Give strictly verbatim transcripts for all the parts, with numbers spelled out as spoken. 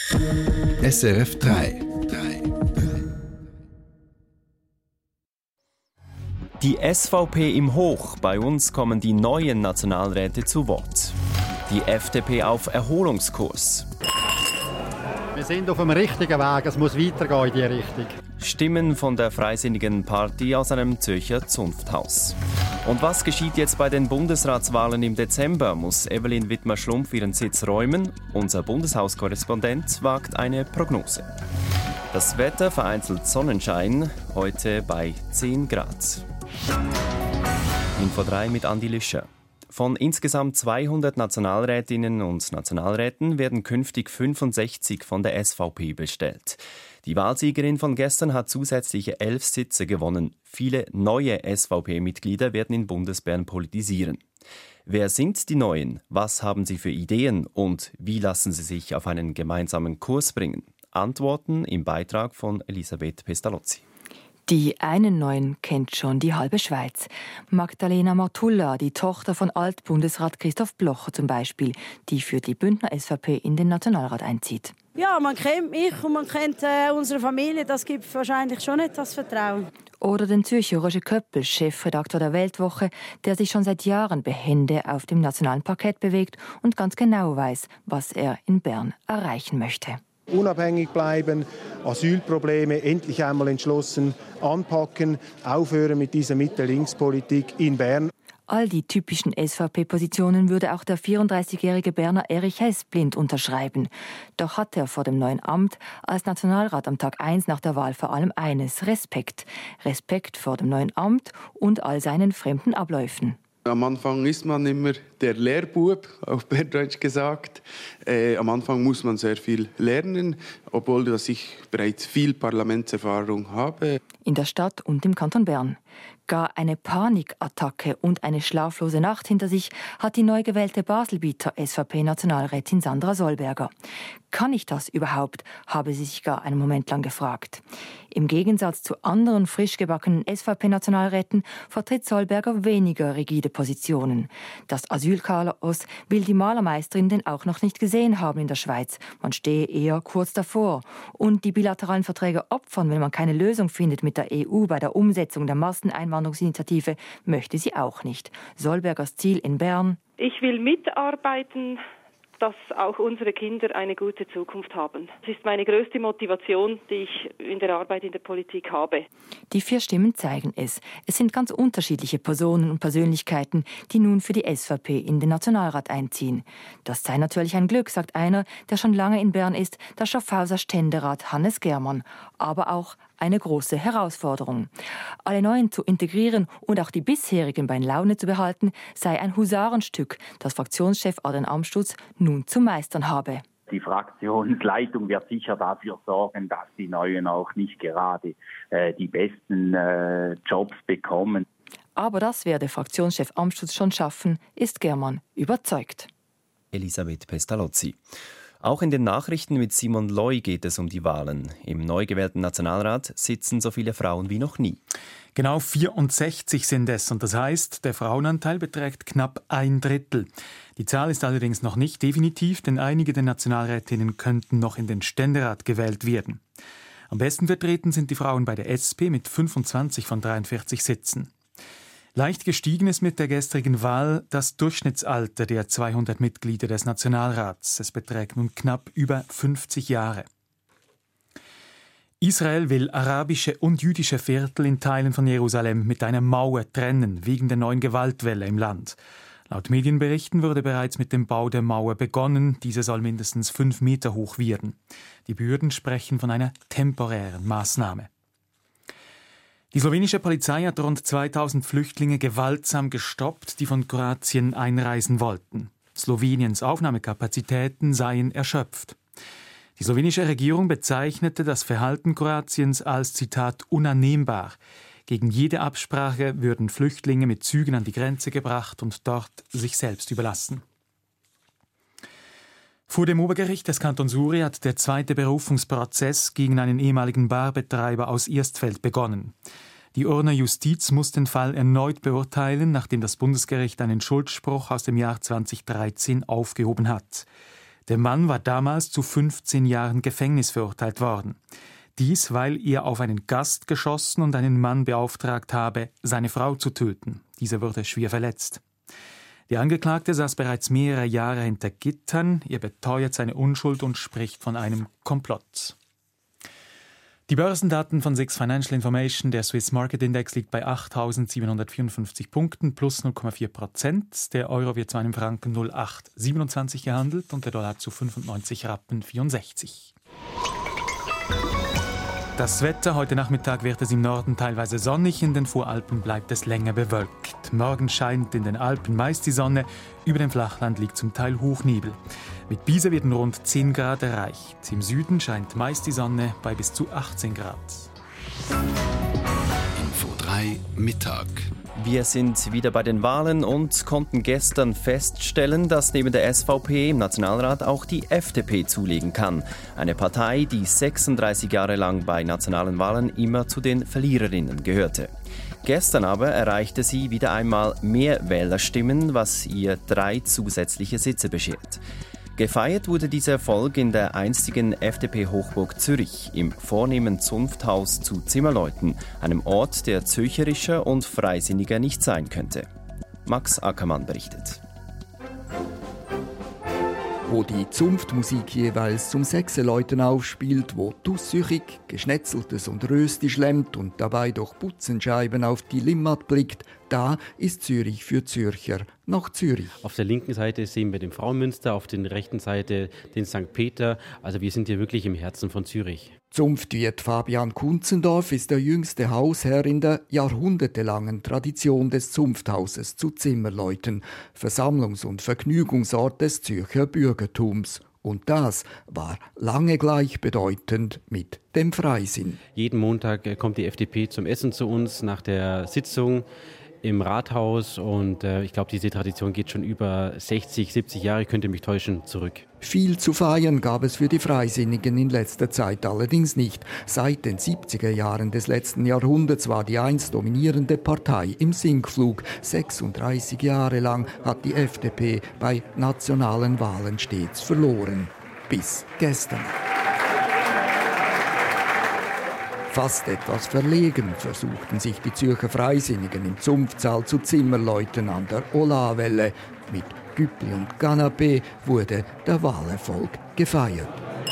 S R F drei. Die S V P im Hoch. Bei uns kommen die neuen Nationalräte zu Wort. Die F D P auf Erholungskurs. Wir sind auf dem richtigen Weg, es muss weitergehen in diese Richtung. Stimmen von der Freisinnigen Party aus einem Zürcher Zunfthaus. Und was geschieht jetzt bei den Bundesratswahlen im Dezember? Muss Evelyn Wittmer-Schlumpf ihren Sitz räumen? Unser Bundeshauskorrespondent wagt eine Prognose. Das Wetter vereinzelt Sonnenschein, heute bei zehn Grad. Info drei mit Andi Lüscher. Von insgesamt zweihundert Nationalrätinnen und Nationalräten werden künftig fünfundsechzig von der S V P bestellt. Die Wahlsiegerin von gestern hat zusätzliche elf Sitze gewonnen. Viele neue S V P-Mitglieder werden in Bundesbern politisieren. Wer sind die Neuen? Was haben sie für Ideen? Und wie lassen sie sich auf einen gemeinsamen Kurs bringen? Antworten im Beitrag von Elisabeth Pestalozzi. Die einen Neuen kennt schon die halbe Schweiz. Magdalena Martulla, die Tochter von Altbundesrat Christoph Blocher zum Beispiel, die für die Bündner S V P in den Nationalrat einzieht. Ja, man kennt mich und man kennt äh, unsere Familie. Das gibt wahrscheinlich schon nicht das Vertrauen. Oder den Zürcher Roger Köppel, Chefredakteur der Weltwoche, der sich schon seit Jahren behende auf dem nationalen Parkett bewegt und ganz genau weiß, was er in Bern erreichen möchte. Unabhängig bleiben, Asylprobleme endlich einmal entschlossen anpacken, aufhören mit dieser Mitte-Links-Politik in Bern. All die typischen S V P-Positionen würde auch der vierunddreißigjährige Berner Erich Hess blind unterschreiben. Doch hat er vor dem neuen Amt als Nationalrat am Tag eins nach der Wahl vor allem eines: Respekt. Respekt vor dem neuen Amt und all seinen fremden Abläufen. Am Anfang ist man immer der Lehrbub, auf Berndeutsch gesagt. Äh, am Anfang muss man sehr viel lernen, obwohl dass ich bereits viel Parlamentserfahrung habe. In der Stadt und im Kanton Bern. Gar eine Panikattacke und eine schlaflose Nacht hinter sich hat die neu gewählte Baselbieter S V P-Nationalrätin Sandra Sollberger. Kann ich das überhaupt, habe sie sich gar einen Moment lang gefragt. Im Gegensatz zu anderen frisch gebackenen S V P-Nationalräten vertritt Sollberger weniger rigide Positionen. Das Asylchaos will die Malermeisterin denn auch noch nicht gesehen haben in der Schweiz. Man stehe eher kurz davor. Und die bilateralen Verträge opfern, wenn man keine Lösung findet mit der E U bei der Umsetzung der Masseneinwanderungsinitiative, möchte sie auch nicht. Sollbergers Ziel in Bern: Ich will mitarbeiten, dass auch unsere Kinder eine gute Zukunft haben. Das ist meine größte Motivation, die ich in der Arbeit in der Politik habe. Die vier Stimmen zeigen es. Es sind ganz unterschiedliche Personen und Persönlichkeiten, die nun für die S V P in den Nationalrat einziehen. Das sei natürlich ein Glück, sagt einer, der schon lange in Bern ist, der Schaffhauser Ständerat Hannes Germann. Aber auch eine große Herausforderung. Alle Neuen zu integrieren und auch die bisherigen bei Laune zu behalten, sei ein Husarenstück, das Fraktionschef Adrian Amstutz nun zu meistern habe. Die Fraktionsleitung wird sicher dafür sorgen, dass die Neuen auch nicht gerade äh, die besten äh, Jobs bekommen. Aber das werde Fraktionschef Amstutz schon schaffen, ist Germann überzeugt. Elisabeth Pestalozzi. Auch in den Nachrichten mit Simon Loy geht es um die Wahlen. Im neu gewählten Nationalrat sitzen so viele Frauen wie noch nie. Genau vierundsechzig sind es und das heißt, der Frauenanteil beträgt knapp ein Drittel. Die Zahl ist allerdings noch nicht definitiv, denn einige der Nationalrätinnen könnten noch in den Ständerat gewählt werden. Am besten vertreten sind die Frauen bei der S P mit fünfundzwanzig von dreiundvierzig Sitzen. Leicht gestiegen ist mit der gestrigen Wahl das Durchschnittsalter der zweihundert Mitglieder des Nationalrats. Es beträgt nun knapp über fünfzig Jahre. Israel will arabische und jüdische Viertel in Teilen von Jerusalem mit einer Mauer trennen, wegen der neuen Gewaltwelle im Land. Laut Medienberichten wurde bereits mit dem Bau der Mauer begonnen. Diese soll mindestens fünf Meter hoch werden. Die Behörden sprechen von einer temporären Maßnahme. Die slowenische Polizei hat rund zweitausend Flüchtlinge gewaltsam gestoppt, die von Kroatien einreisen wollten. Sloweniens Aufnahmekapazitäten seien erschöpft. Die slowenische Regierung bezeichnete das Verhalten Kroatiens als, Zitat, unannehmbar. Gegen jede Absprache würden Flüchtlinge mit Zügen an die Grenze gebracht und dort sich selbst überlassen. Vor dem Obergericht des Kantons Uri hat der zweite Berufungsprozess gegen einen ehemaligen Barbetreiber aus Erstfeld begonnen. Die Urner Justiz muss den Fall erneut beurteilen, nachdem das Bundesgericht einen Schuldspruch aus dem Jahr zweitausenddreizehn aufgehoben hat. Der Mann war damals zu fünfzehn Jahren Gefängnis verurteilt worden. Dies, weil er auf einen Gast geschossen und einen Mann beauftragt habe, seine Frau zu töten. Dieser wurde schwer verletzt. Der Angeklagte saß bereits mehrere Jahre hinter Gittern. Er beteuert seine Unschuld und spricht von einem Komplott. Die Börsendaten von SIX Financial Information, der Swiss Market Index liegt bei achttausendsiebenhundertvierundfünfzig Punkten plus null Komma vier Prozent. Der Euro wird zu einem Franken null Komma acht siebenundzwanzig gehandelt und der Dollar zu fünfundneunzig Rappen vierundsechzig. Das Wetter: Heute Nachmittag wird es im Norden teilweise sonnig, in den Voralpen bleibt es länger bewölkt. Morgen scheint in den Alpen meist die Sonne, über dem Flachland liegt zum Teil Hochnebel. Mit Biese werden rund zehn Grad erreicht. Im Süden scheint meist die Sonne bei bis zu achtzehn Grad. Info drei Mittag. Wir sind wieder bei den Wahlen und konnten gestern feststellen, dass neben der S V P im Nationalrat auch die F D P zulegen kann. Eine Partei, die sechsunddreißig Jahre lang bei nationalen Wahlen immer zu den Verliererinnen gehörte. Gestern aber erreichte sie wieder einmal mehr Wählerstimmen, was ihr drei zusätzliche Sitze beschert. Gefeiert wurde dieser Erfolg in der einstigen F D P-Hochburg Zürich, im vornehmen Zunfthaus zu Zimmerleuten, einem Ort, der zürcherischer und freisinniger nicht sein könnte. Max Ackermann berichtet. Wo die Zunftmusik jeweils zum Sechseläuten aufspielt, wo Tusssüchig, Geschnetzeltes und Rösti schlemmt und dabei durch Butzenscheiben auf die Limmat blickt, da ist Zürich für Zürcher noch Zürich. Auf der linken Seite sehen wir den Fraumünster, auf der rechten Seite den Sankt Peter. Also wir sind hier wirklich im Herzen von Zürich. Zunftwirt Fabian Kunzendorf ist der jüngste Hausherr in der jahrhundertelangen Tradition des Zunfthauses zu Zimmerleuten, Versammlungs- und Vergnügungsort des Zürcher Bürgertums. Und das war lange gleichbedeutend mit dem Freisinn. Jeden Montag kommt die F D P zum Essen zu uns nach der Sitzung im Rathaus und äh, ich glaube, diese Tradition geht schon über sechzig, siebzig Jahre, ich könnte mich täuschen, zurück. Viel zu feiern gab es für die Freisinnigen in letzter Zeit allerdings nicht. Seit den siebziger Jahren des letzten Jahrhunderts war die einst dominierende Partei im Sinkflug. sechsunddreißig Jahre lang hat die F D P bei nationalen Wahlen stets verloren. Bis gestern. Fast etwas verlegen versuchten sich die Zürcher Freisinnigen im Zunftsaal zu Zimmerleuten an der Olavelle. Mit Güppli und Canapé wurde der Wahlerfolg gefeiert.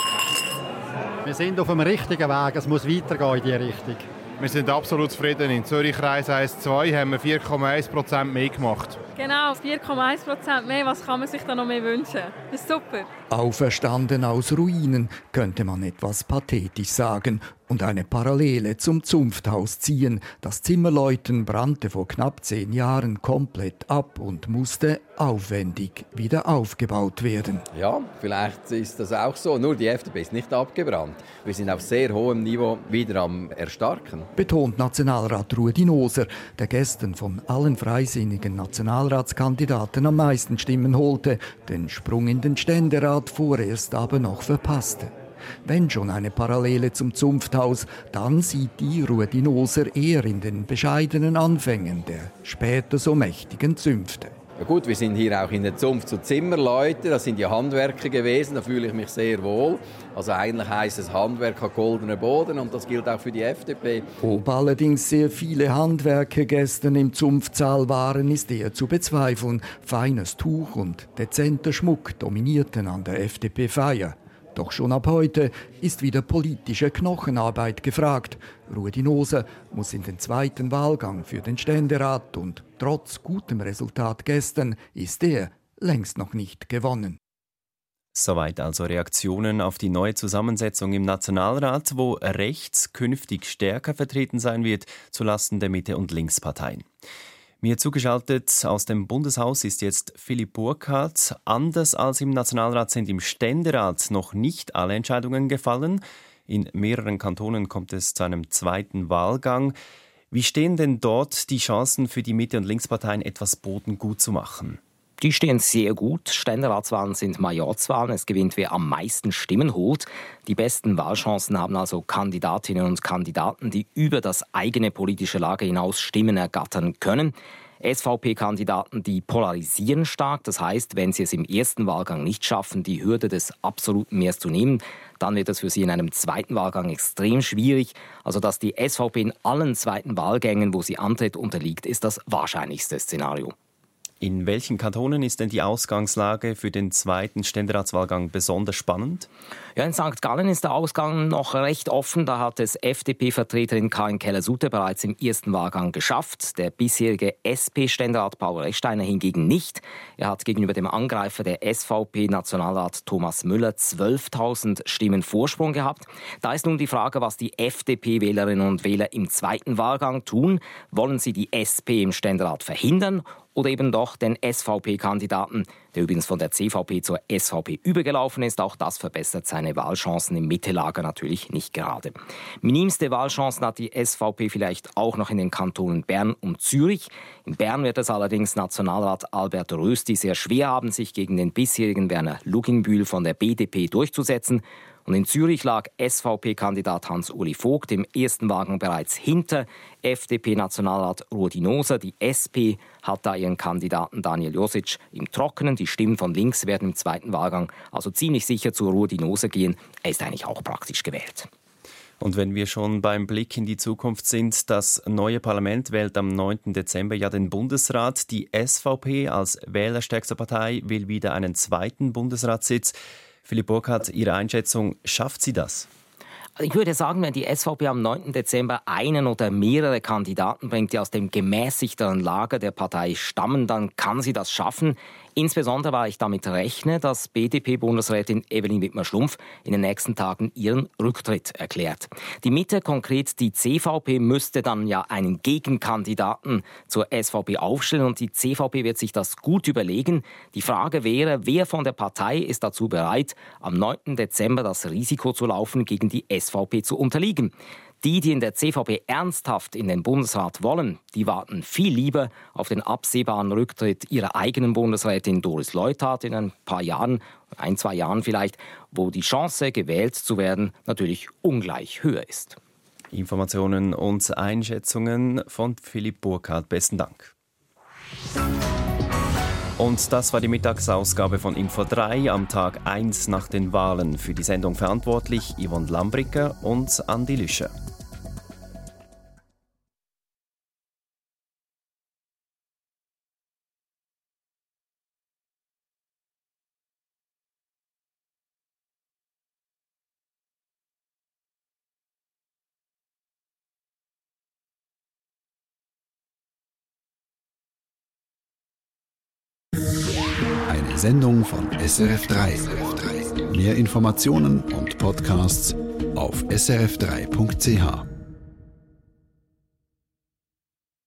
Wir sind auf dem richtigen Weg, es muss weitergehen in diese Richtung. Wir sind absolut zufrieden. In Zürich Kreis eins zwei haben wir vier Komma eins Prozent mehr gemacht. Genau, vier Komma eins Prozent mehr. Was kann man sich da noch mehr wünschen? Das ist super. Auferstanden aus Ruinen, könnte man etwas pathetisch sagen und eine Parallele zum Zunfthaus ziehen. Das Zimmerleuten brannte vor knapp zehn Jahren komplett ab und musste aufwendig wieder aufgebaut werden. Ja, vielleicht ist das auch so. Nur die F D P ist nicht abgebrannt. Wir sind auf sehr hohem Niveau wieder am Erstarken. Betont Nationalrat Ruedi Noser, der gestern von allen freisinnigen Nationalratskandidaten am meisten Stimmen holte, den Sprung in den Ständerat vorerst aber noch verpasste. Wenn schon eine Parallele zum Zunfthaus, dann sieht die Ruedi Noser eher in den bescheidenen Anfängen der später so mächtigen Zünfte. Ja gut, wir sind hier auch in der Zunft zu Zimmerleuten, das sind ja Handwerker gewesen, da fühle ich mich sehr wohl. Also eigentlich heisst es Handwerk hat goldener Boden und das gilt auch für die F D P. Ob allerdings sehr viele Handwerker gestern im Zunftsaal waren, ist eher zu bezweifeln. Feines Tuch und dezenter Schmuck dominierten an der F D P-Feier. Doch schon ab heute ist wieder politische Knochenarbeit gefragt. Ruedi Noser muss in den zweiten Wahlgang für den Ständerat und trotz gutem Resultat gestern ist er längst noch nicht gewonnen. Soweit also Reaktionen auf die neue Zusammensetzung im Nationalrat, wo rechts künftig stärker vertreten sein wird, zulasten der Mitte- und Linksparteien. Mir zugeschaltet aus dem Bundeshaus ist jetzt Philipp Burkhardt. Anders als im Nationalrat sind im Ständerat noch nicht alle Entscheidungen gefallen. In mehreren Kantonen kommt es zu einem zweiten Wahlgang. Wie stehen denn dort die Chancen für die Mitte- und Linksparteien, etwas Boden gut zu machen? Die stehen sehr gut. Ständeratswahlen sind Majorzwahlen. Es gewinnt, wer am meisten Stimmen holt. Die besten Wahlchancen haben also Kandidatinnen und Kandidaten, die über das eigene politische Lager hinaus Stimmen ergattern können. S V P-Kandidaten, die polarisieren stark. Das heißt, wenn sie es im ersten Wahlgang nicht schaffen, die Hürde des absoluten Mehrs zu nehmen, dann wird es für sie in einem zweiten Wahlgang extrem schwierig. Also dass die S V P in allen zweiten Wahlgängen, wo sie antritt, unterliegt, ist das wahrscheinlichste Szenario. In welchen Kantonen ist denn die Ausgangslage für den zweiten Ständeratswahlgang besonders spannend? Ja, in Sankt Gallen ist der Ausgang noch recht offen. Da hat es F D P-Vertreterin Karin Keller-Sutter bereits im ersten Wahlgang geschafft. Der bisherige S P-Ständerat Paul Rechsteiner hingegen nicht. Er hat gegenüber dem Angreifer der S V P-Nationalrat Thomas Müller zwölftausend Stimmen Vorsprung gehabt. Da ist nun die Frage, was die F D P-Wählerinnen und Wähler im zweiten Wahlgang tun. Wollen sie die S P im Ständerat verhindern? Oder eben doch den S V P-Kandidaten, der übrigens von der C V P zur S V P übergelaufen ist. Auch das verbessert seine Wahlchancen im Mittellager natürlich nicht gerade. Minimste Wahlchancen hat die S V P vielleicht auch noch in den Kantonen Bern und Zürich. In Bern wird es allerdings Nationalrat Albert Rösti sehr schwer haben, sich gegen den bisherigen Werner Luginbühl von der B D P durchzusetzen. Und in Zürich lag S V P-Kandidat Hans-Uli Vogt im ersten Wahlgang bereits hinter F D P-Nationalrat Ruedi Noser. Die S P hat da ihren Kandidaten Daniel Josic im Trockenen. Die Stimmen von links werden im zweiten Wahlgang also ziemlich sicher zu Ruedi Noser gehen. Er ist eigentlich auch praktisch gewählt. Und wenn wir schon beim Blick in die Zukunft sind, das neue Parlament wählt am neunten Dezember ja den Bundesrat. Die S V P als wählerstärkste Partei will wieder einen zweiten Bundesratssitz. Philipp Burkhardt, Ihre Einschätzung, schafft sie das? Ich würde sagen, wenn die S V P am neunten Dezember einen oder mehrere Kandidaten bringt, die aus dem gemäßigteren Lager der Partei stammen, dann kann sie das schaffen. Insbesondere, weil ich damit rechne, dass B D P-Bundesrätin Evelyn Wittmer-Schlumpf in den nächsten Tagen ihren Rücktritt erklärt. Die Mitte, konkret die C V P, müsste dann ja einen Gegenkandidaten zur S V P aufstellen und die C V P wird sich das gut überlegen. Die Frage wäre, wer von der Partei ist dazu bereit, am neunten Dezember das Risiko zu laufen, gegen die S V P zu unterliegen. Die, die in der C V P ernsthaft in den Bundesrat wollen, die warten viel lieber auf den absehbaren Rücktritt ihrer eigenen Bundesrätin Doris Leuthard in ein paar Jahren, ein, zwei Jahren vielleicht, wo die Chance, gewählt zu werden, natürlich ungleich höher ist. Informationen und Einschätzungen von Philipp Burkhardt. Besten Dank. Und das war die Mittagsausgabe von Info drei am Tag eins nach den Wahlen. Für die Sendung verantwortlich Yvonne Lambricker und Andi Lüscher. Eine Sendung von S R F drei. Mehr Informationen und Podcasts auf s r f drei punkt c h.